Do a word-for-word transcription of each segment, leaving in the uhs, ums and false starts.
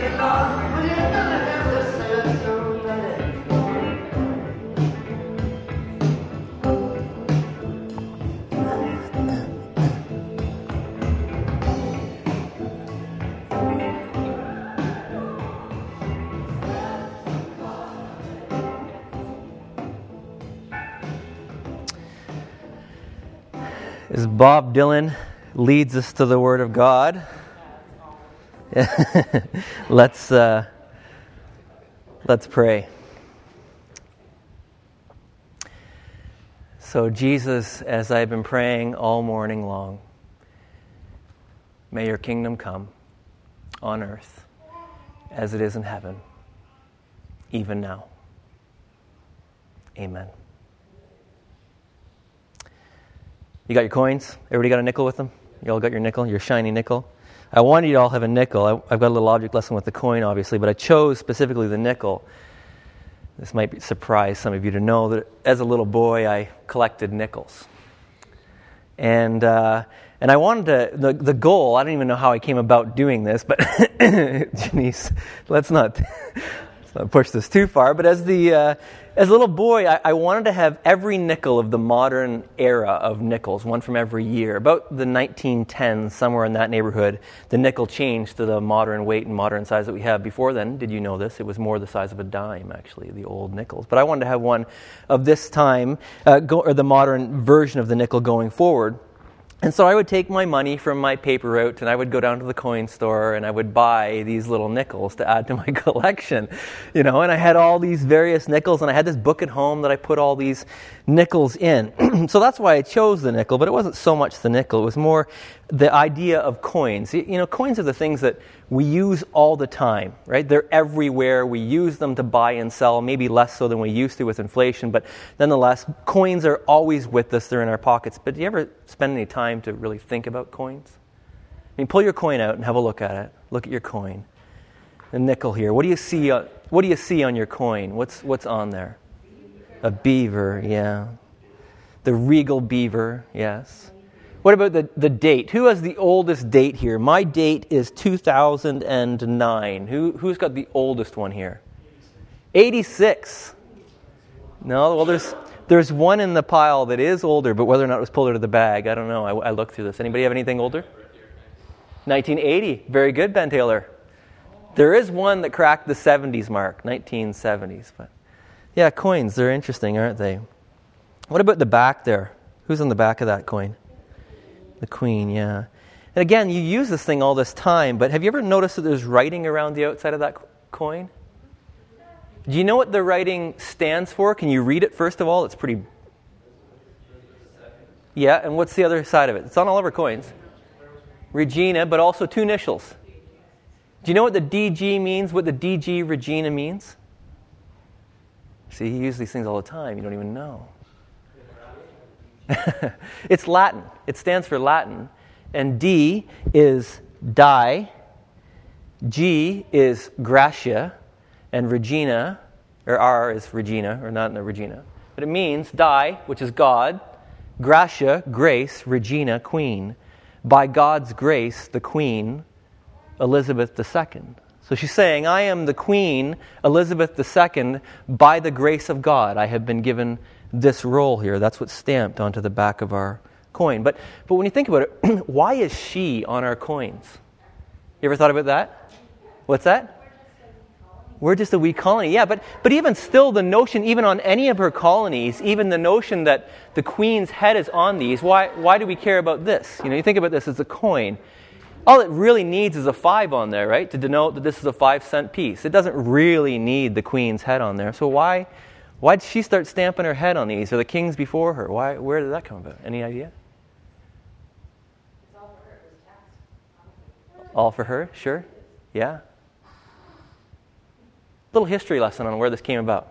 As Bob Dylan leads us to the Word of God, let's uh, let's pray. So Jesus, as I've been praying all morning long, may your kingdom come on earth as it is in heaven, even now. Amen. You got your coins? Everybody got a nickel with them? You all got your nickel, your shiny nickel? I wanted you to all have a nickel. I, I've got a little object lesson with the coin, obviously, but I chose specifically the nickel. This might be, surprise some of you to know that as a little boy, I collected nickels. And uh, and I wanted to, the, the goal, I don't even know how I came about doing this, but Janice, let's not, let's not push this too far, but as the... Uh, As a little boy, I, I wanted to have every nickel of the modern era of nickels, one from every year. About the nineteen tens, somewhere in that neighborhood, the nickel changed to the modern weight and modern size that we have. Before then, did you know this? It was more the size of a dime, actually, the old nickels. But I wanted to have one of this time, uh, go, or the modern version of the nickel going forward. And so I would take my money from my paper route and I would go down to the coin store and I would buy these little nickels to add to my collection. You know, and I had all these various nickels and I had this book at home that I put all these nickels in. So that's why I chose the nickel, but it wasn't so much the nickel. It was more the idea of coins. You know, coins are the things that we use all the time, right? They're everywhere. We use them to buy and sell, maybe less so than we used to with inflation, but nonetheless, coins are always with us. They're in our pockets. But do you ever spend any time to really think about coins? I mean, pull your coin out and have a look at it. Look at your coin. The nickel here. What do you see? Uh, what do you see on your coin? What's what's on there? A beaver, yeah. The regal beaver, yes. What about the, the date? Who has the oldest date here? My date is two thousand nine. Who, who's got the oldest one here? eighty-six. No, well, there's there's one in the pile that is older, but whether or not it was pulled out of the bag, I don't know. I, I looked through this. Anybody have anything older? nineteen eighty. Very good, Ben Taylor. There is one that cracked the seventies mark, nineteen seventies. But yeah, coins, they're interesting, aren't they? What about the back there? Who's on the back of that coin? The queen, yeah. And again, you use this thing all this time, but have you ever noticed that there's writing around the outside of that coin? Do you know what the writing stands for? Can you read it, first of all? It's pretty... Yeah, and what's the other side of it? It's on all of our coins. Regina, but also two initials. Do you know what the D G means? What the D G Regina means? See, you use these things all the time. You don't even know. It's Latin. It stands for Latin. And D is die. G is Gratia. And Regina, or R is Regina, or not in the Regina. But it means die, which is God. Gratia, grace. Regina, queen. By God's grace, the queen, Elizabeth the Second. So she's saying, I am the Queen, Elizabeth the Second, by the grace of God. I have been given this role here. That's what's stamped onto the back of our coin. But but when you think about it, why is she on our coins? You ever thought about that? What's that? We're just a wee colony. Yeah, but but even still, the notion, even on any of her colonies, even the notion that the Queen's head is on these, why why do we care about this? You know, you think about this as a coin. All it really needs is a five on there, right? To denote that this is a five cent piece. It doesn't really need the Queen's head on there. So why why did she start stamping her head on these? Or the kings before her? Why? Where did that come about? Any idea? It's all for her. It was tax. All for her? Sure. Yeah. Little history lesson on where this came about.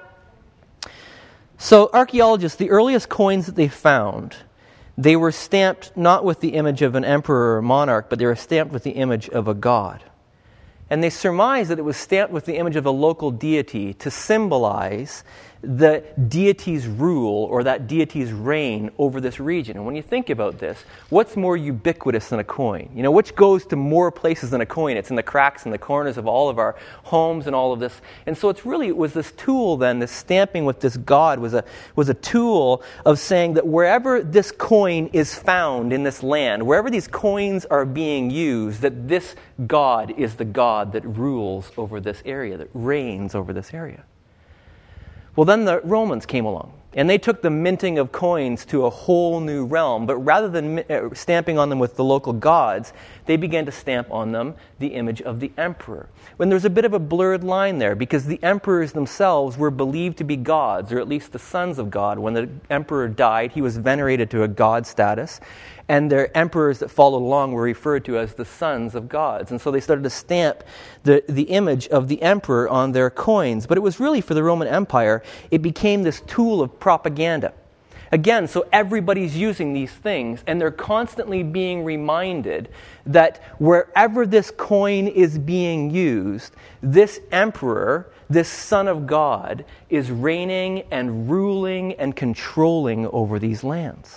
So archaeologists, the earliest coins that they found, they were stamped not with the image of an emperor or a monarch, but they were stamped with the image of a god. And they surmised that it was stamped with the image of a local deity to symbolize the deity's rule or that deity's reign over this region. And when you think about this, what's more ubiquitous than a coin? You know, which goes to more places than a coin? It's in the cracks and the corners of all of our homes and all of this. And so it's really, it was this tool then, this stamping with this god was a, was a tool of saying that wherever this coin is found in this land, wherever these coins are being used, that this god is the god that rules over this area, that reigns over this area. Well, then the Romans came along, and they took the minting of coins to a whole new realm. But rather than stamping on them with the local gods, they began to stamp on them the image of the emperor. When there's a bit of a blurred line there, because the emperors themselves were believed to be gods, or at least the sons of God. When the emperor died, he was venerated to a god status, and their emperors that followed along were referred to as the sons of gods. And so they started to stamp the, the image of the emperor on their coins. But it was really, for the Roman Empire, it became this tool of propaganda. Again, so everybody's using these things, and they're constantly being reminded that wherever this coin is being used, this emperor, this son of God, is reigning and ruling and controlling over these lands.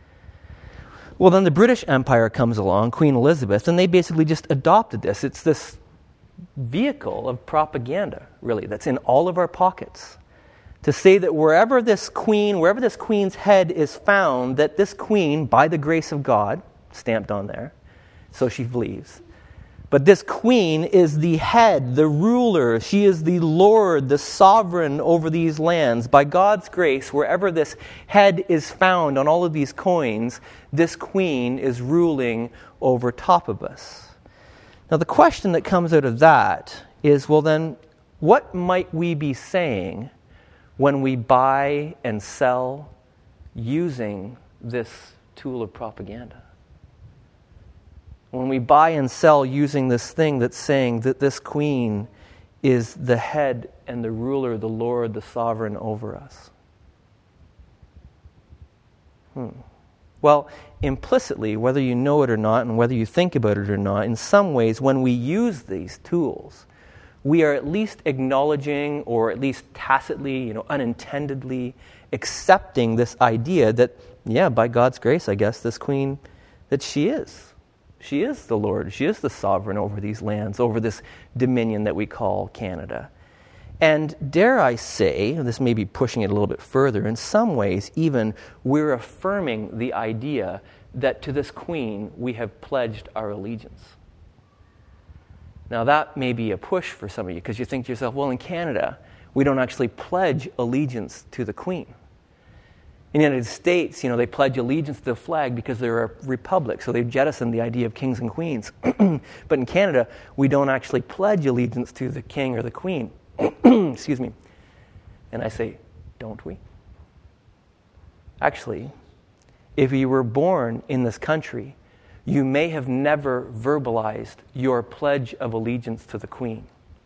Well, then the British Empire comes along, Queen Elizabeth, and they basically just adopted this. It's this vehicle of propaganda, really, that's in all of our pockets. To say that wherever this queen, wherever this queen's head is found, that this queen, by the grace of God, stamped on there, so she believes, but this queen is the head, the ruler. She is the Lord, the sovereign over these lands. By God's grace, wherever this head is found on all of these coins, this queen is ruling over top of us. Now, the question that comes out of that is, well then, what might we be saying when we buy and sell using this tool of propaganda? When we buy and sell using this thing that's saying that this queen is the head and the ruler, the Lord, the sovereign over us. Hmm. Well, implicitly, whether you know it or not, and whether you think about it or not, in some ways, when we use these tools, we are at least acknowledging, or at least tacitly, you know, unintendedly accepting this idea that, yeah, by God's grace, I guess, this queen, that she is. She is the Lord. She is the sovereign over these lands, over this dominion that we call Canada. And dare I say, this may be pushing it a little bit further, in some ways even we're affirming the idea that to this queen we have pledged our allegiance. Now that may be a push for some of you, because you think to yourself, well, in Canada, we don't actually pledge allegiance to the queen. In the United States, you know, they pledge allegiance to the flag because they're a republic, so they've jettisoned the idea of kings and queens. But in Canada, we don't actually pledge allegiance to the king or the queen. Excuse me. And I say, don't we? Actually, if you were born in this country, you may have never verbalized your pledge of allegiance to the queen.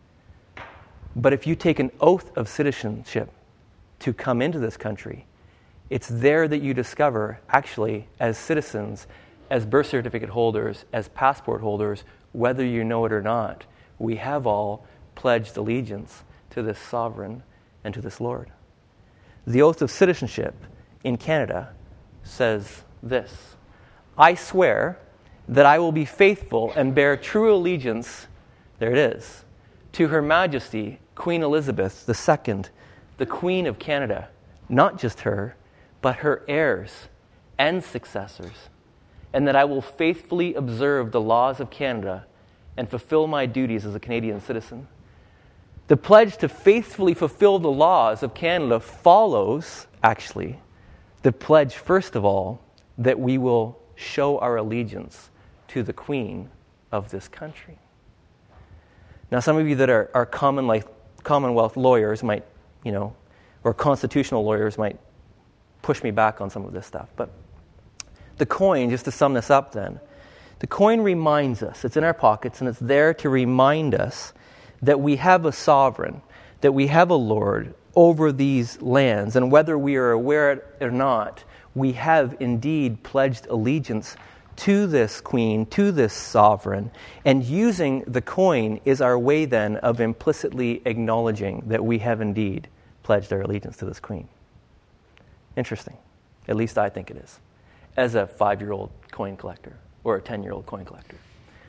But if you take an oath of citizenship to come into this country, it's there that you discover, actually, as citizens, as birth certificate holders, as passport holders, whether you know it or not, we have all pledged allegiance to this sovereign and to this Lord. The oath of citizenship in Canada says this: I swear that I will be faithful and bear true allegiance, there it is, to Her Majesty, Queen Elizabeth the Second, the Queen of Canada, not just her, but her heirs and successors, and that I will faithfully observe the laws of Canada and fulfill my duties as a Canadian citizen. The pledge to faithfully fulfill the laws of Canada follows, actually, the pledge, first of all, that we will show our allegiance to the Queen of this country. Now, some of you that are, are common life, Commonwealth lawyers might, you know, or constitutional lawyers might push me back on some of this stuff. But the coin, just to sum this up then, the coin reminds us, it's in our pockets, and it's there to remind us that we have a sovereign, that we have a Lord over these lands, and whether we are aware or not, we have indeed pledged allegiance to this queen, to this sovereign, and using the coin is our way then of implicitly acknowledging that we have indeed pledged our allegiance to this queen. Interesting. At least I think it is, as a five-year-old coin collector or a ten-year-old coin collector.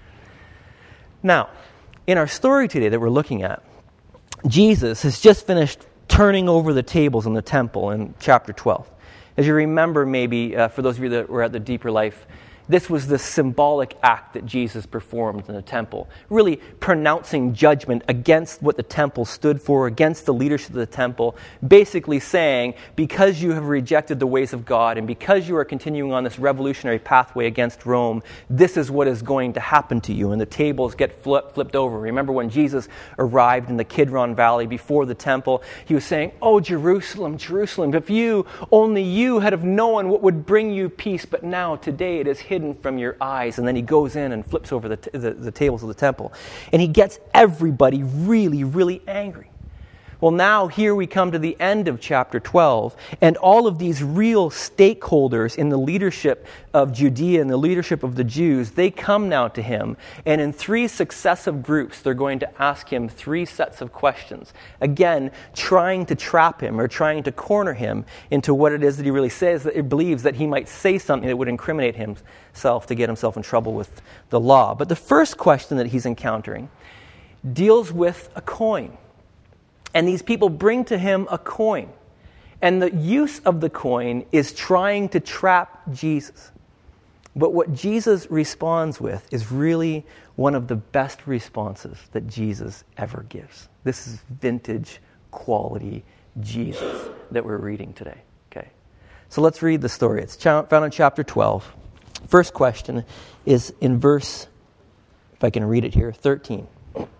Now, in our story today that we're looking at, Jesus has just finished turning over the tables in the temple in chapter twelve. As you remember, maybe, uh, for those of you that were at the Deeper Life, this was the symbolic act that Jesus performed in the temple, really pronouncing judgment against what the temple stood for, against the leadership of the temple, basically saying, because you have rejected the ways of God and because you are continuing on this revolutionary pathway against Rome, this is what is going to happen to you. And the tables get flip, flipped over. Remember when Jesus arrived in the Kidron Valley before the temple, he was saying, "Oh, Jerusalem, Jerusalem, if you, only you had have known what would bring you peace, but now, today, it is hidden from your eyes." And then he goes in and flips over the, t- the, the tables of the temple. And he gets everybody really, really angry. Well, now here we come to the end of chapter twelve, and all of these real stakeholders in the leadership of Judea and the leadership of the Jews, they come now to him, and in three successive groups, they're going to ask him three sets of questions. Again, trying to trap him or trying to corner him into what it is that he really says, that he believes that he might say something that would incriminate himself to get himself in trouble with the law. But the first question that he's encountering deals with a coin. And these people bring to him a coin. And the use of the coin is trying to trap Jesus. But what Jesus responds with is really one of the best responses that Jesus ever gives. This is vintage quality Jesus that we're reading today. Okay, so let's read the story. It's found in chapter twelve. First question is in verse, if I can read it here, thirteen.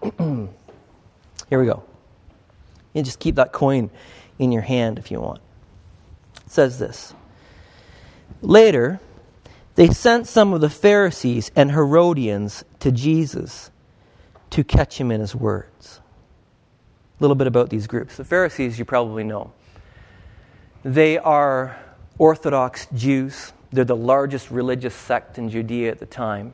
Here we go. You just keep that coin in your hand if you want. It says this. Later, they sent some of the Pharisees and Herodians to Jesus to catch him in his words. A little bit about these groups. The Pharisees you probably know. They are Orthodox Jews. They're the largest religious sect in Judea at the time.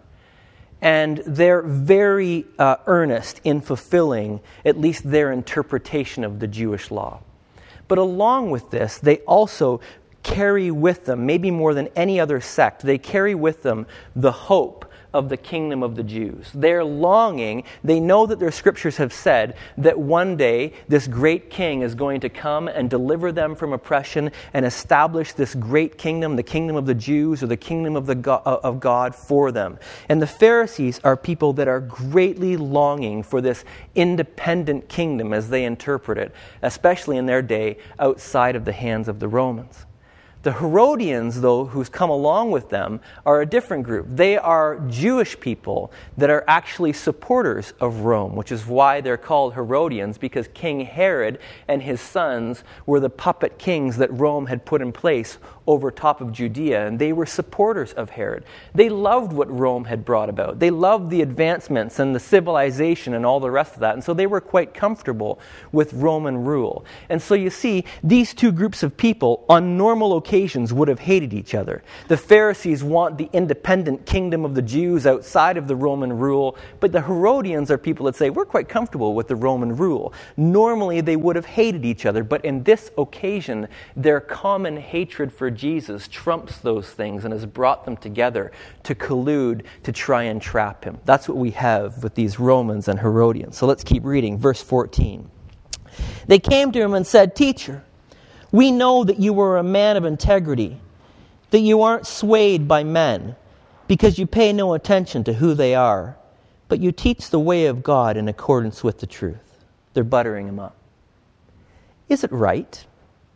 And they're very uh, earnest in fulfilling at least their interpretation of the Jewish law. But along with this, they also carry with them, maybe more than any other sect, they carry with them the hope of the kingdom of the Jews. They're longing, they know that their scriptures have said that one day this great king is going to come and deliver them from oppression and establish this great kingdom, the kingdom of the Jews or the kingdom of the God, of God for them. And the Pharisees are people that are greatly longing for this independent kingdom as they interpret it, especially in their day outside of the hands of the Romans. The Herodians, though, who's come along with them, are a different group. They are Jewish people that are actually supporters of Rome, which is why they're called Herodians, because King Herod and his sons were the puppet kings that Rome had put in place over top of Judea, and they were supporters of Herod. They loved what Rome had brought about. They loved the advancements and the civilization and all the rest of that, and so they were quite comfortable with Roman rule. And so you see, these two groups of people on normal occasions would have hated each other. The Pharisees want the independent kingdom of the Jews outside of the Roman rule, but the Herodians are people that say, we're quite comfortable with the Roman rule. Normally they would have hated each other, but in this occasion, their common hatred for Jesus trumps those things and has brought them together to collude to try and trap him. That's what we have with these Romans and Herodians. So let's keep reading. Verse fourteen. They came to him and said, "Teacher, we know that you are a man of integrity, that you aren't swayed by men, because you pay no attention to who they are, but you teach the way of God in accordance with the truth." They're buttering him up. Is it right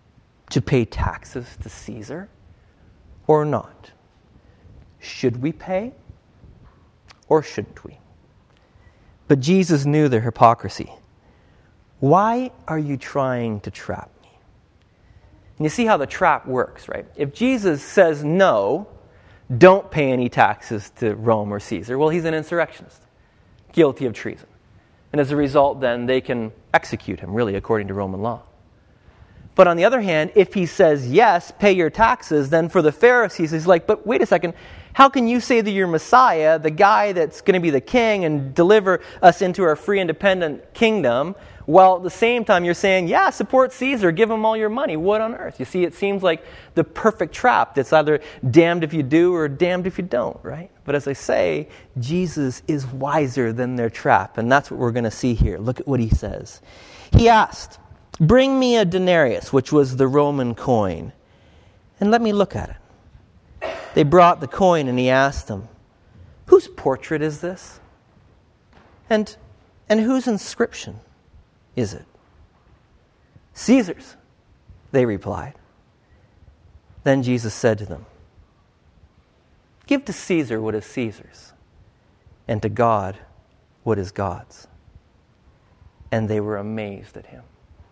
to pay taxes to Caesar or not? Should we pay or shouldn't we? But Jesus knew their hypocrisy. Why are you trying to trap me? And you see how the trap works, right? If Jesus says no, don't pay any taxes to Rome or Caesar, well, he's an insurrectionist, guilty of treason. And as a result, then, they can execute him, really, according to Roman law. But on the other hand, if he says, yes, pay your taxes, then for the Pharisees, he's like, but wait a second, How can you say that you're Messiah, the guy that's going to be the king and deliver us into our free independent kingdom, while at the same time you're saying, yeah, support Caesar, give him all your money. What on earth? You see, it seems like the perfect trap that's either damned if you do or damned if you don't, right? But as I say, Jesus is wiser than their trap, and that's what we're going to see here. Look at what he says. He asked, bring me a denarius, which was the Roman coin, and let me look at it. They brought the coin, and he asked them, whose portrait is this? And, and whose inscription is it? Caesar's, they replied. Then Jesus said to them, give to Caesar what is Caesar's, and to God what is God's. And they were amazed at him.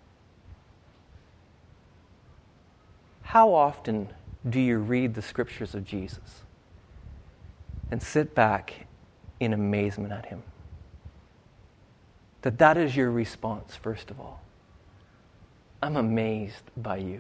How often do you read the scriptures of Jesus and sit back in amazement at him? That that is your response, first of all. I'm amazed by you.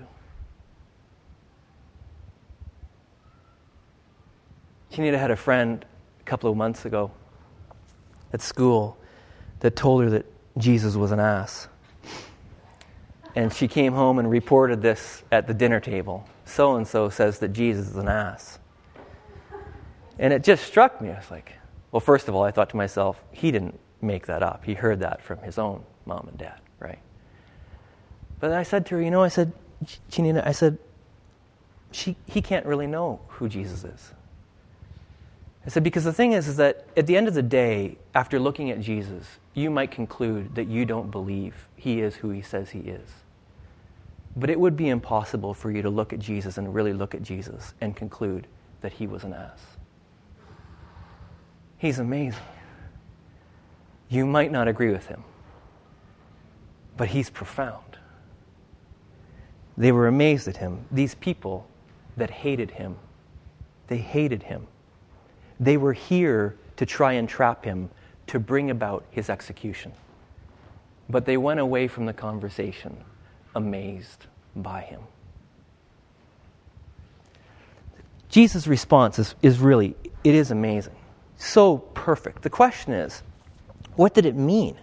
Janita had a friend a couple of months ago at school that told her that Jesus was an ass. And she came home and reported this at the dinner table. So-and-so says that Jesus is an ass. And it just struck me. I was like, well, first of all, I thought to myself, he didn't make that up. He heard that from his own mom and dad, right? But I said to her, you know, I said, Janina, I said, she, he can't really know who Jesus is. I said, because the thing is, is that at the end of the day, after looking at Jesus, you might conclude that you don't believe he is who he says he is. But it would be impossible for you to look at Jesus and really look at Jesus and conclude that he was an ass. He's amazing. You might not agree with him, but he's profound. They were amazed at him. These people that hated him, they hated him. They were here to try and trap him, to bring about his execution. But they went away from the conversation amazed by him. Jesus' response is, is really, it is amazing. So perfect. The question is, what did it mean?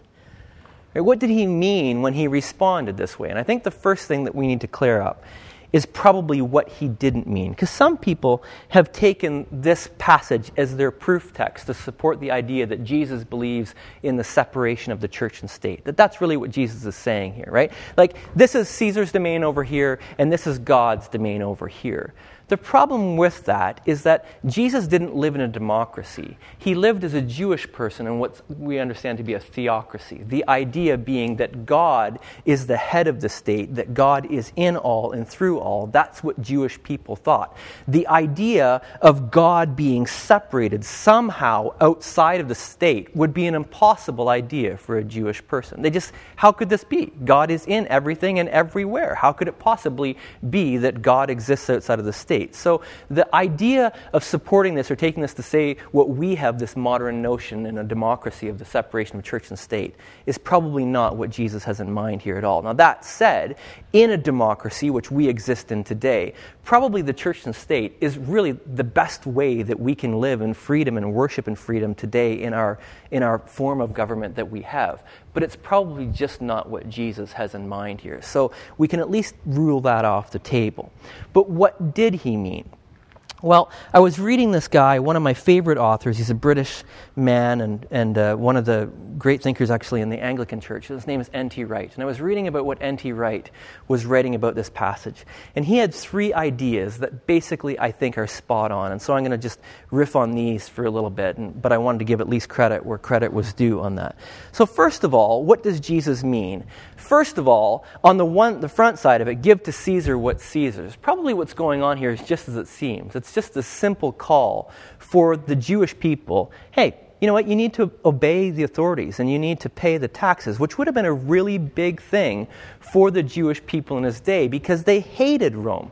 What did he mean when he responded this way? And I think the first thing that we need to clear up is probably what he didn't mean. Because some people have taken this passage as their proof text to support the idea that Jesus believes in the separation of the church and state. That that's really what Jesus is saying here, right? Like, this is Caesar's domain over here, and this is God's domain over here. The problem with that is that Jesus didn't live in a democracy. He lived as a Jewish person in what we understand to be a theocracy. The idea being that God is the head of the state, that God is in all and through all. That's what Jewish people thought. The idea of God being separated somehow outside of the state would be an impossible idea for a Jewish person. They just, how could this be? God is in everything and everywhere. How could it possibly be that God exists outside of the state? So the idea of supporting this or taking this to say what we have, this modern notion in a democracy of the separation of church and state, is probably not what Jesus has in mind here at all. Now that said, in a democracy which we exist in today, probably the church and state is really the best way that we can live in freedom and worship in freedom today in our in our form of government that we have. But it's probably just not what Jesus has in mind here. So we can at least rule that off the table. But what did he mean? Well, I was reading this guy, one of my favorite authors. He's a British man and, and uh, one of the great thinkers actually in the Anglican Church. His name is N T Wright. And I was reading about what N T Wright was writing about this passage. And he had three ideas that basically I think are spot on. And so I'm going to just riff on these for a little bit. And, but I wanted to give at least credit where credit was due on that. So first of all, what does Jesus mean? First of all, on the one, the front side of it, give to Caesar what's Caesar's. Probably what's going on here is just as it seems. It's just a simple call for the Jewish people. Hey, you know what? You need to obey the authorities and you need to pay the taxes, which would have been a really big thing for the Jewish people in his day because they hated Rome.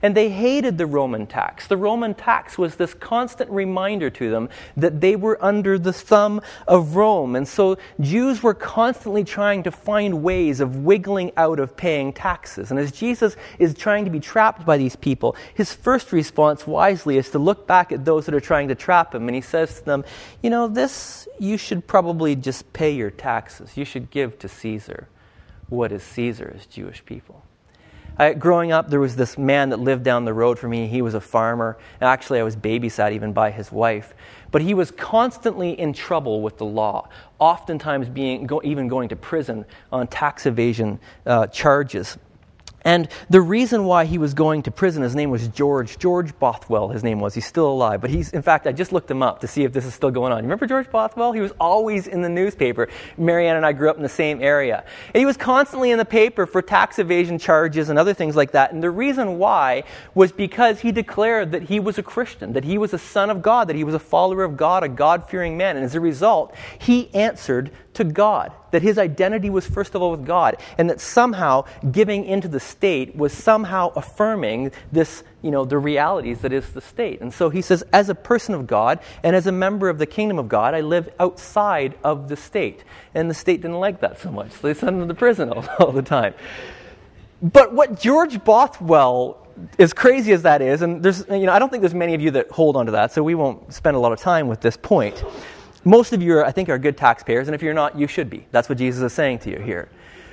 And they hated the Roman tax. The Roman tax was this constant reminder to them that they were under the thumb of Rome. And so Jews were constantly trying to find ways of wiggling out of paying taxes. And as Jesus is trying to be trapped by these people, his first response wisely is to look back at those that are trying to trap him. And he says to them, you know, this, you should probably just pay your taxes. You should give to Caesar what is Caesar's, Jewish people. I, growing up, there was this man that lived down the road from me. He was a farmer. Actually, I was babysat even by his wife. But he was constantly in trouble with the law, oftentimes being go, even going to prison on tax evasion uh, charges. And the reason why he was going to prison, his name was George. George Bothwell, his name was. He's still alive. But he's, in fact, I just looked him up to see if this is still going on. You remember George Bothwell? He was always in the newspaper. Marianne and I grew up in the same area. And he was constantly in the paper for tax evasion charges and other things like that. And the reason why was because he declared that he was a Christian, that he was a son of God, that he was a follower of God, a God-fearing man. And as a result, he answered to God, that his identity was first of all with God, and that somehow giving into the state was somehow affirming this, you know, the realities that is the state. And so he says, as a person of God and as a member of the kingdom of God, I live outside of the state. And the state didn't like that so much, so they sent him to prison all, all the time. But what George Bothwell, as crazy as that is, and there's, you know, I don't think there's many of you that hold on to that, so we won't spend a lot of time with this point. Most of you, are, I think, are good taxpayers, and if you're not, you should be. That's what Jesus is saying to you here.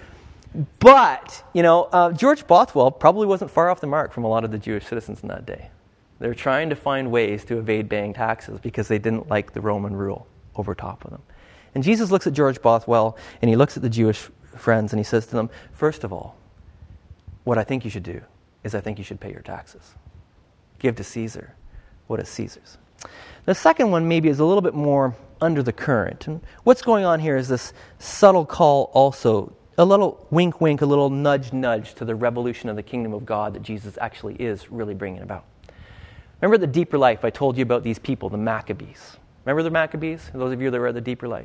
But, you know, uh, George Bothwell probably wasn't far off the mark from a lot of the Jewish citizens in that day. They were trying to find ways to evade paying taxes because they didn't like the Roman rule over top of them. And Jesus looks at George Bothwell, and he looks at the Jewish friends, and he says to them, first of all, what I think you should do is I think you should pay your taxes. Give to Caesar what is Caesar's. The second one maybe is a little bit more under the current. And what's going on here is this subtle call also, a little wink wink, a little nudge nudge to the revolution of the kingdom of God that Jesus actually is really bringing about. Remember the Deeper Life, I told you about these people, the Maccabees. Remember the Maccabees? Those of you that read the Deeper Life.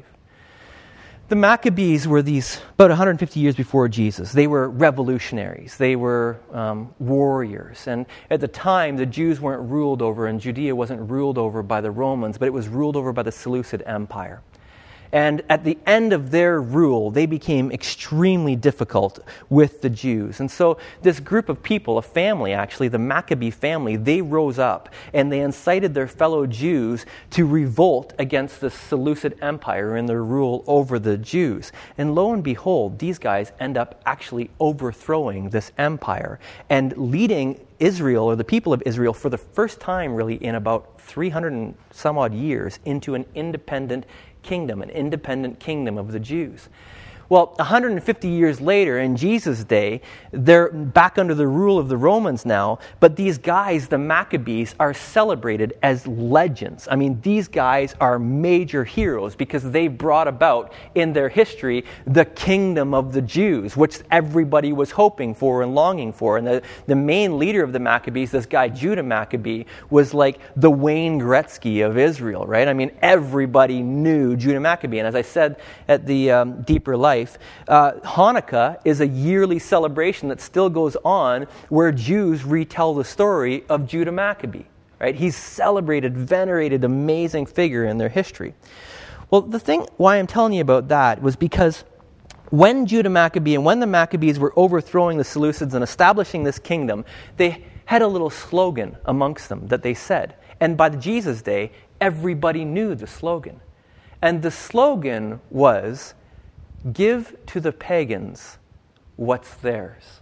The Maccabees were these, about one hundred fifty years before Jesus. They were revolutionaries. They were um, warriors. And at the time, the Jews weren't ruled over, and Judea wasn't ruled over by the Romans, but it was ruled over by the Seleucid Empire. And at the end of their rule, they became extremely difficult with the Jews. And so this group of people, a family actually, the Maccabee family, they rose up and they incited their fellow Jews to revolt against the Seleucid Empire and their rule over the Jews. And lo and behold, these guys end up actually overthrowing this empire and leading Israel, or the people of Israel, for the first time really in about three hundred and some odd years into an independent kingdom, an independent kingdom of the Jews. Well, one hundred fifty years later, in Jesus' day, they're back under the rule of the Romans now, but these guys, the Maccabees, are celebrated as legends. I mean, these guys are major heroes because they brought about in their history the kingdom of the Jews, which everybody was hoping for and longing for. And the, the main leader of the Maccabees, this guy Judah Maccabee, was like the Wayne Gretzky of Israel, right? I mean, everybody knew Judah Maccabee. And as I said at the um, Deeper Life, Uh, Hanukkah is a yearly celebration that still goes on where Jews retell the story of Judah Maccabee. Right? He's celebrated, venerated, amazing figure in their history. Well, the thing why I'm telling you about that was because when Judah Maccabee and when the Maccabees were overthrowing the Seleucids and establishing this kingdom, they had a little slogan amongst them that they said. And by the Jesus day, everybody knew the slogan. And the slogan was, give to the pagans what's theirs.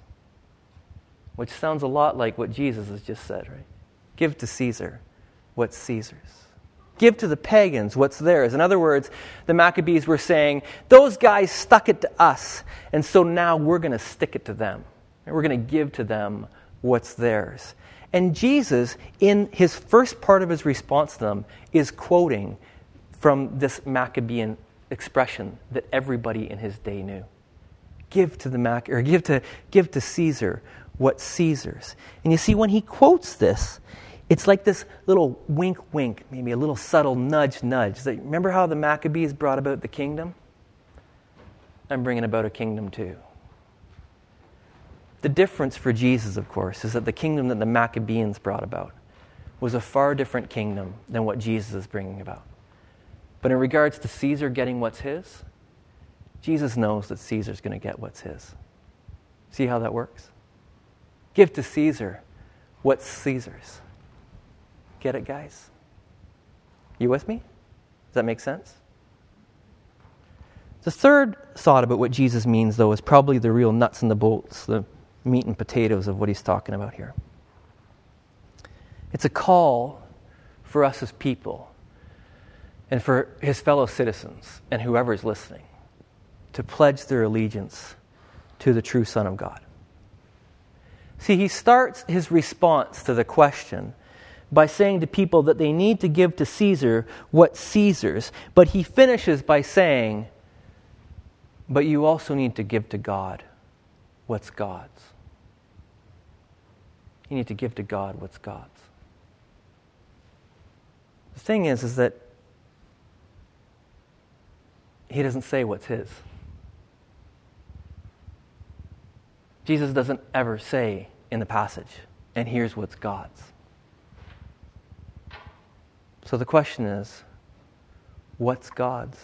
Which sounds a lot like what Jesus has just said, right? Give to Caesar what's Caesar's. Give to the pagans what's theirs. In other words, the Maccabees were saying, those guys stuck it to us, and so now we're going to stick it to them. And we're going to give to them what's theirs. And Jesus, in his first part of his response to them, is quoting from this Maccabean expression that everybody in his day knew. Give to the Mac or give to give to Caesar what's Caesar's. And you see, when he quotes this, it's like this little wink wink, maybe a little subtle nudge nudge. That, remember how the Maccabees brought about the kingdom? I'm bringing about a kingdom too. The difference for Jesus, of course, is that the kingdom that the Maccabees brought about was a far different kingdom than what Jesus is bringing about. But in regards to Caesar getting what's his, Jesus knows that Caesar's going to get what's his. See how that works? Give to Caesar what's Caesar's. Get it, guys? You with me? Does that make sense? The third thought about what Jesus means, though, is probably the real nuts and the bolts, the meat and potatoes of what he's talking about here. It's a call for us as people and for his fellow citizens and whoever is listening to pledge their allegiance to the true Son of God. See, he starts his response to the question by saying to people that they need to give to Caesar what's Caesar's, but he finishes by saying, but you also need to give to God what's God's. You need to give to God what's God's. The thing is, is that he doesn't say what's his. Jesus doesn't ever say in the passage, and here's what's God's. So the question is, what's God's?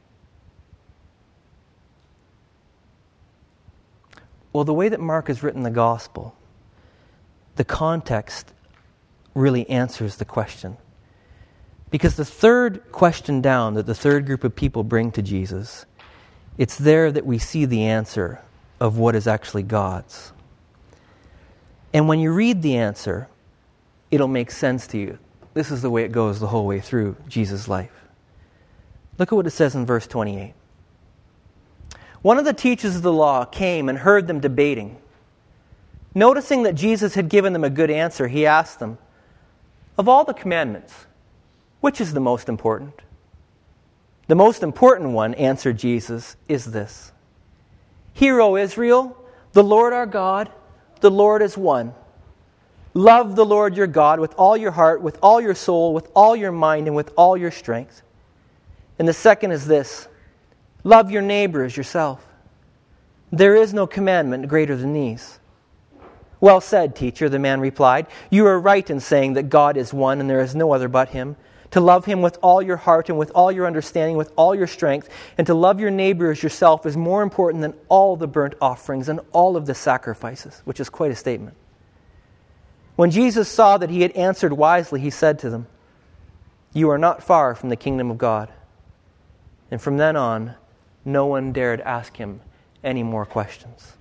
Well, the way that Mark has written the gospel, the context really answers the question. Because the third question down that the third group of people bring to Jesus, it's there that we see the answer of what is actually God's. And when you read the answer, it'll make sense to you. This is the way it goes the whole way through Jesus' life. Look at what it says in verse twenty-eight. One of the teachers of the law came and heard them debating. Noticing that Jesus had given them a good answer, he asked them, of all the commandments, which is the most important? The most important one, answered Jesus, is this. Hear, O Israel, the Lord our God, the Lord is one. Love the Lord your God with all your heart, with all your soul, with all your mind, and with all your strength. And the second is this. Love your neighbor as yourself. There is no commandment greater than these. Well said, teacher, the man replied. You are right in saying that God is one and there is no other but him. To love him with all your heart and with all your understanding, with all your strength, and to love your neighbor as yourself is more important than all the burnt offerings and all of the sacrifices, which is quite a statement. When Jesus saw that he had answered wisely, he said to them, you are not far from the kingdom of God. And from then on, no one dared ask him any more questions.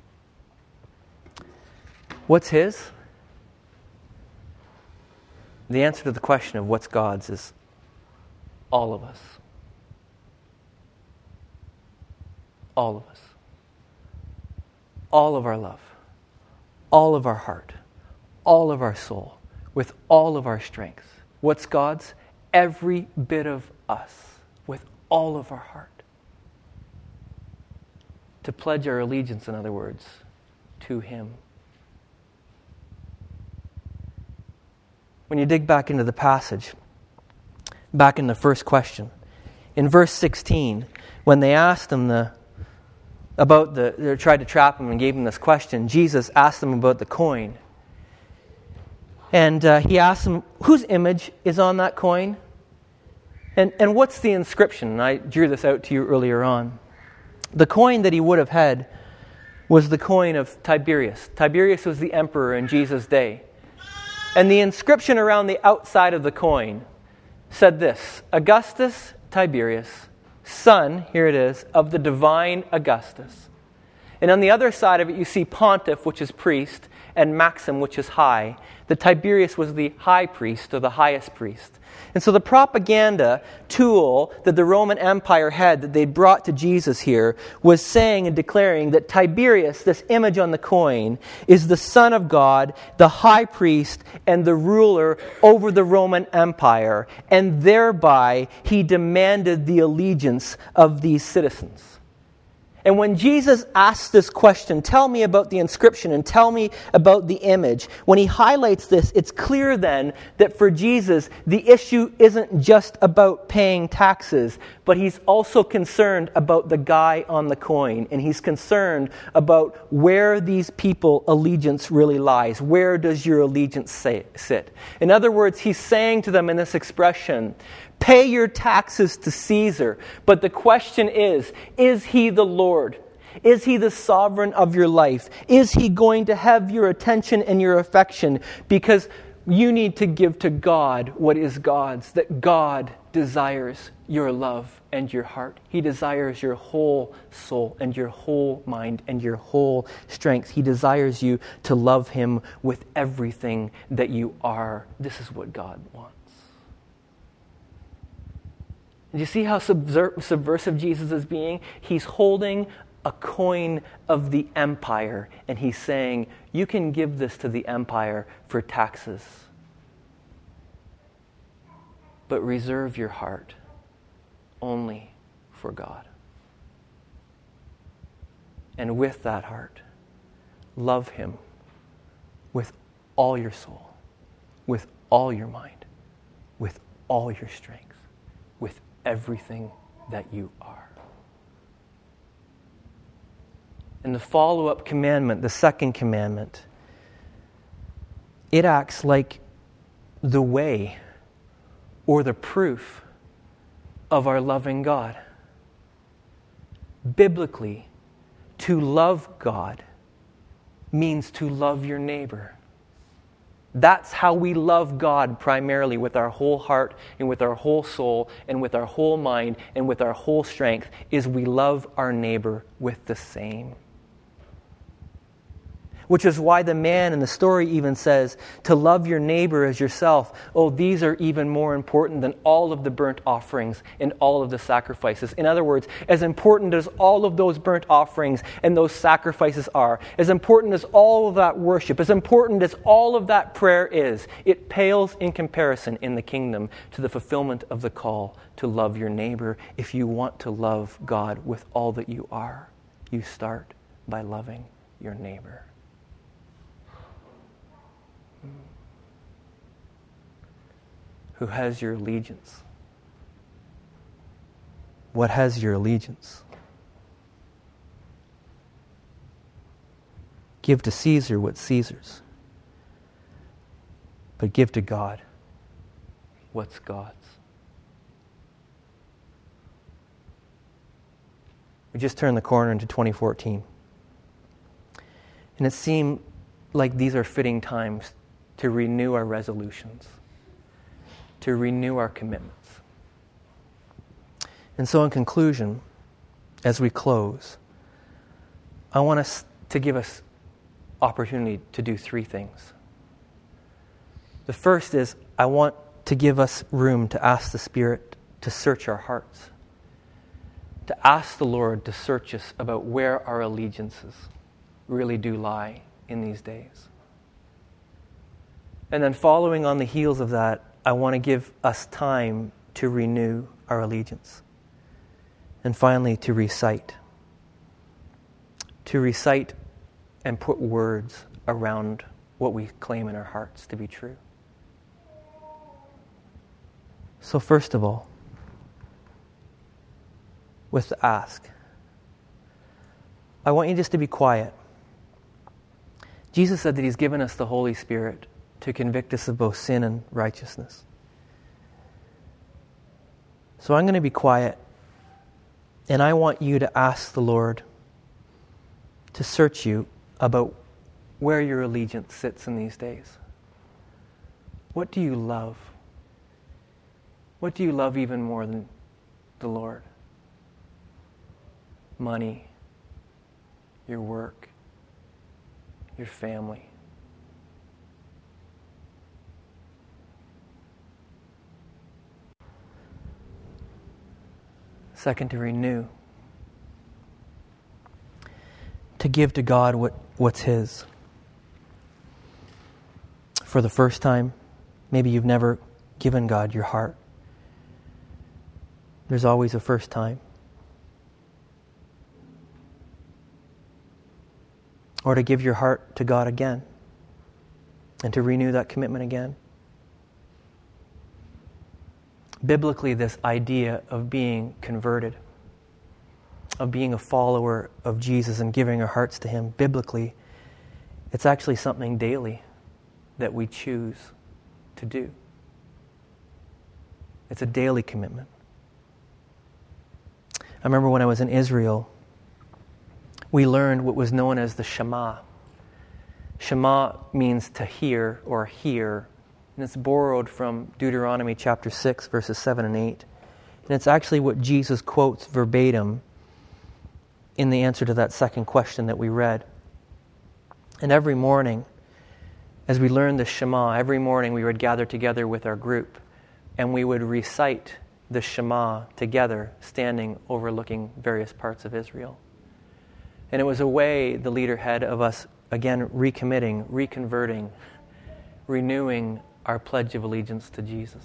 What's his? The answer to the question of what's God's is all of us. All of us. All of our love. All of our heart. All of our soul. With all of our strength. What's God's? Every bit of us. With all of our heart. To pledge our allegiance, in other words, to him. When you dig back into the passage, back in the first question, in verse sixteen, when they asked him the about the, they tried to trap him and gave him this question, Jesus asked them about the coin. And uh, he asked them, whose image is on that coin? And, and what's the inscription? And I drew this out to you earlier on. The coin that he would have had was the coin of Tiberius. Tiberius was the emperor in Jesus' day. And the inscription around the outside of the coin said this, Augustus Tiberius, son, here it is, of the divine Augustus. And on the other side of it you see Pontiff, which is priest, and Maxim, which is high. The Tiberius was the high priest, or the highest priest. And so the propaganda tool that the Roman Empire had that they brought to Jesus here was saying and declaring that Tiberius, this image on the coin, is the Son of God, the high priest, and the ruler over the Roman Empire. And thereby he demanded the allegiance of these citizens. And when Jesus asks this question, tell me about the inscription and tell me about the image, when he highlights this, it's clear then that for Jesus, the issue isn't just about paying taxes, but he's also concerned about the guy on the coin, and he's concerned about where these people allegiance really lies. Where does your allegiance say, sit? In other words, he's saying to them in this expression, pay your taxes to Caesar, but the question is, is he the Lord? Is he the sovereign of your life? Is he going to have your attention and your affection? Because you need to give to God what is God's, that God desires your love and your heart. He desires your whole soul and your whole mind and your whole strength. He desires you to love him with everything that you are. This is what God wants. Do you see how subver- subversive Jesus is being? He's holding a coin of the empire, and he's saying, you can give this to the empire for taxes, but reserve your heart only for God. And with that heart, love him with all your soul, with all your mind, with all your strength, with everything that you are. And the follow-up commandment, the second commandment, it acts like the way or the proof of our loving God. Biblically, to love God means to love your neighbor. That's how we love God primarily, with our whole heart and with our whole soul and with our whole mind and with our whole strength, is we love our neighbor with the same. Which is why the man in the story even says, to love your neighbor as yourself. Oh, these are even more important than all of the burnt offerings and all of the sacrifices. In other words, as important as all of those burnt offerings and those sacrifices are, as important as all of that worship, as important as all of that prayer is, it pales in comparison in the kingdom to the fulfillment of the call to love your neighbor. If you want to love God with all that you are, you start by loving your neighbor. Who has your allegiance? What has your allegiance? Give to Caesar what's Caesar's, but give to God what's God's. We just turned the corner into twenty fourteen. And it seemed like these are fitting times to renew our resolutions, to renew our commitments. And so in conclusion, as we close, I want us to give us opportunity to do three things. The first is, I want to give us room to ask the Spirit to search our hearts, to ask the Lord to search us about where our allegiances really do lie in these days. And then following on the heels of that, I want to give us time to renew our allegiance. And finally, to recite. To recite and put words around what we claim in our hearts to be true. So first of all, with the ask, I want you just to be quiet. Jesus said that he's given us the Holy Spirit to convict us of both sin and righteousness. So I'm going to be quiet, and I want you to ask the Lord to search you about where your allegiance sits in these days. What do you love? What do you love even more than the Lord? Money, your work, your family. Second, to renew. To give to God what, what's His. For the first time, maybe you've never given God your heart. There's always a first time. Or to give your heart to God again and to renew that commitment again. biblically this idea of being converted, of being a follower of Jesus and giving our hearts to Him, biblically, it's actually something daily that we choose to do. It's a daily commitment. I remember when I was in Israel, we learned what was known as the Shema. Shema means to hear or hear, and it's borrowed from Deuteronomy chapter six, verses seven and eight. And it's actually what Jesus quotes verbatim in the answer to that second question that we read. And every morning, as we learned the Shema, every morning we would gather together with our group and we would recite the Shema together, standing overlooking various parts of Israel. And it was a way the leader had of us, again, recommitting, reconverting, renewing our pledge of allegiance to Jesus.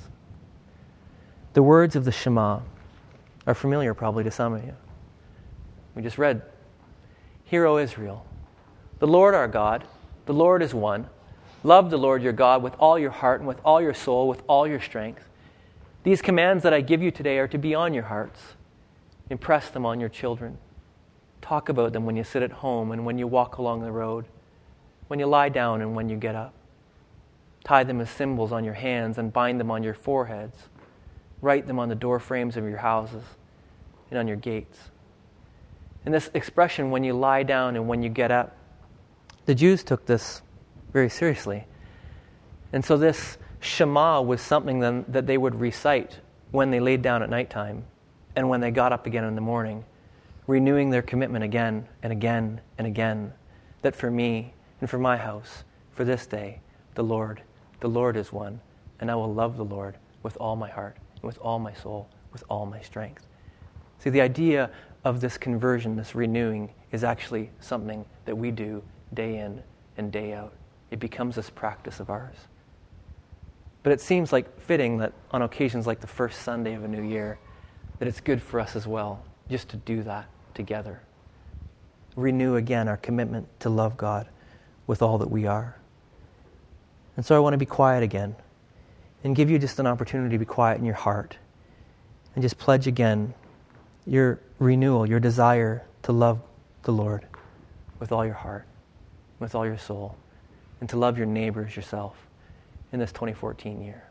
The words of the Shema are familiar probably to some of you. We just read, "Hear, O Israel, the Lord our God, the Lord is one. Love the Lord your God with all your heart and with all your soul, with all your strength. These commands that I give you today are to be on your hearts. Impress them on your children. Talk about them when you sit at home and when you walk along the road, when you lie down and when you get up. Tie them as symbols on your hands and bind them on your foreheads. Write them on the door frames of your houses and on your gates." And this expression, when you lie down and when you get up, the Jews took this very seriously. And so this Shema was something then that they would recite when they laid down at nighttime and when they got up again in the morning, renewing their commitment again and again and again, that for me and for my house, for this day, the Lord, the Lord is one, and I will love the Lord with all my heart, and with all my soul, with all my strength. See, the idea of this conversion, this renewing, is actually something that we do day in and day out. It becomes this practice of ours. But it seems like fitting that on occasions like the first Sunday of a new year, that it's good for us as well, just to do that together. Renew again our commitment to love God with all that we are. And so I want to be quiet again and give you just an opportunity to be quiet in your heart and just pledge again your renewal, your desire to love the Lord with all your heart, with all your soul, and to love your neighbors yourself in this twenty fourteen year.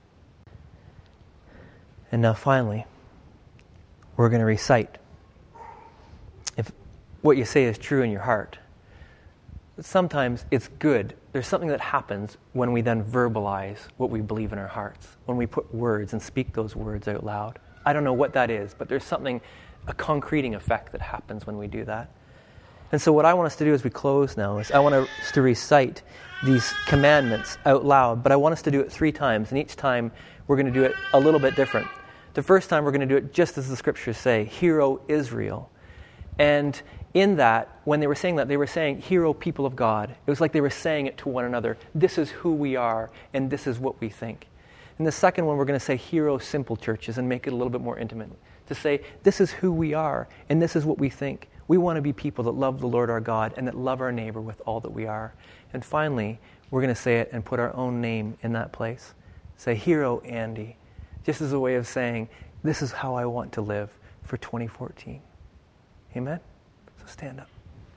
And now finally, we're going to recite. If what you say is true in your heart, sometimes it's good. There's something that happens when we then verbalize what we believe in our hearts, when we put words and speak those words out loud. I don't know what that is, but there's something, a concreting effect that happens when we do that. And so what I want us to do as we close now is I want us to recite these commandments out loud, but I want us to do it three times, and each time we're going to do it a little bit different. The first time we're going to do it just as the scriptures say, "Hear, O Israel." And in that, when they were saying that, they were saying, "Hear, O people of God." It was like they were saying it to one another. This is who we are, and this is what we think. And the second one, we're going to say, "Hear, O simple churches," and make it a little bit more intimate. To say, this is who we are, and this is what we think. We want to be people that love the Lord our God and that love our neighbor with all that we are. And finally, we're going to say it and put our own name in that place. Say, "Hear, O Andy," just as a way of saying, this is how I want to live for twenty fourteen. Amen? So stand up.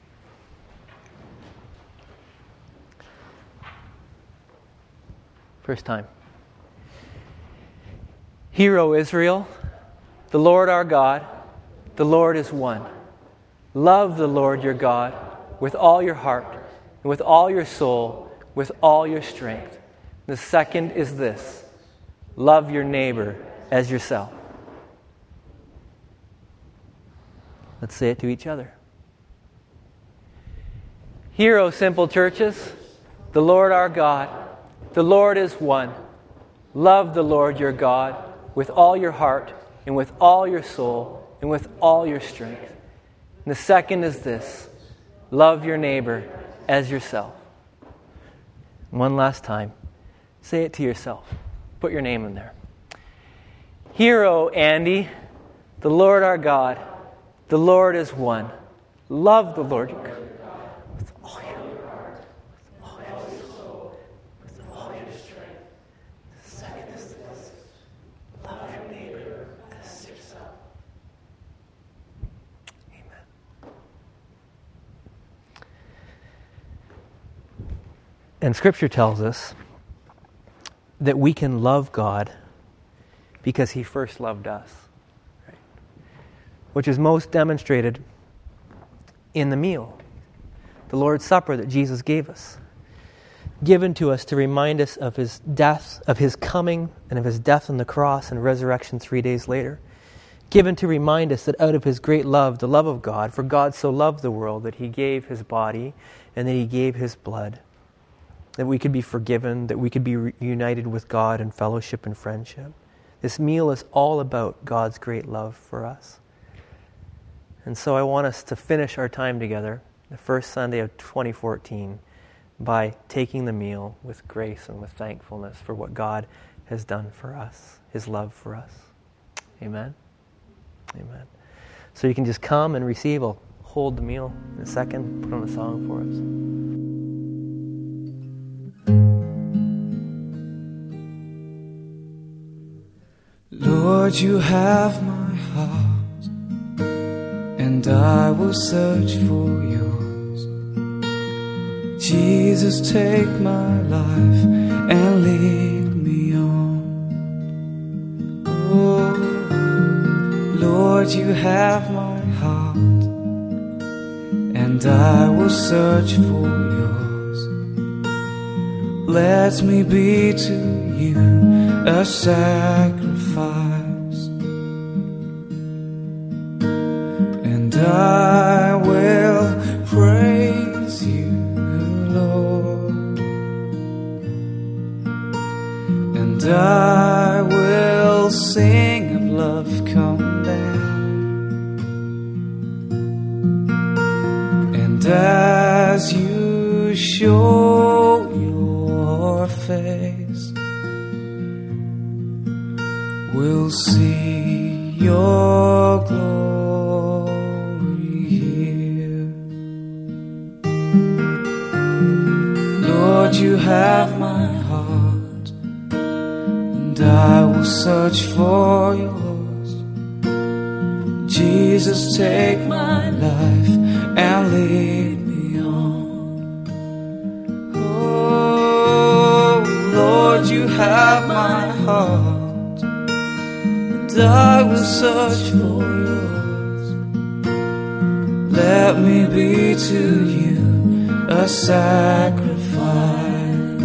First time. "Hear, O Israel, the Lord our God, the Lord is one. Love the Lord your God with all your heart and with all your soul, with all your strength. The second is this: love your neighbor as yourself." Let's say it to each other. "Hear, O simple churches, the Lord our God, the Lord is one. Love the Lord your God with all your heart and with all your soul and with all your strength. And the second is this: love your neighbor as yourself." One last time. Say it to yourself. Put your name in there. "Hear, O Andy, the Lord our God, the Lord is one. Love the Lord your God with all your heart, with all your soul, with all your strength. The second is this: love your And Scripture tells us that we can love God because He first loved us, right? Which is most demonstrated in the meal, the Lord's Supper that Jesus gave us, given to us to remind us of His death, of His coming, and of His death on the cross and resurrection three days later. Given to remind us that out of His great love, the love of God, for God so loved the world that He gave His body and that He gave His blood, that we could be forgiven, that we could be reunited with God in fellowship and friendship. This meal is all about God's great love for us. And so I want us to finish our time together, the first Sunday of twenty fourteen, by taking the meal with grace and with thankfulness for what God has done for us, His love for us. Amen? Amen. So you can just come and receive. I'll hold the meal in a second, put on a song for us. Lord, you have my heart, and I will search for yours. Jesus, take my life and lead me on. Oh, Lord, you have my heart, and I will search for yours. Let me be to you a sacrifice, and I will praise you, Lord, and I will sing of love come down, and as you show your face, we'll see your glory here. Lord, you have my heart, and I will search for yours. Jesus, take my life and lead me on. Oh, Lord, you have my heart, I will search for yours. Let me be to you a sacrifice,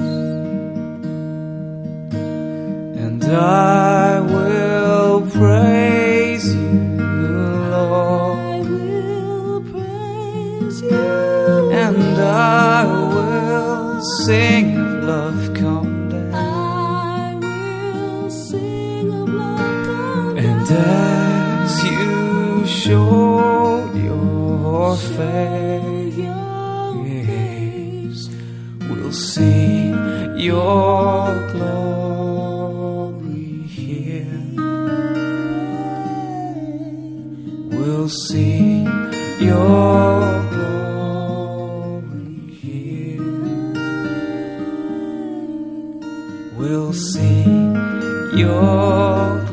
and I will praise you, Lord. I will praise you, and I will sing of love come down. I will sing of love come down. And as you show your face, we'll see your glory here. We'll see your glory here. We'll see your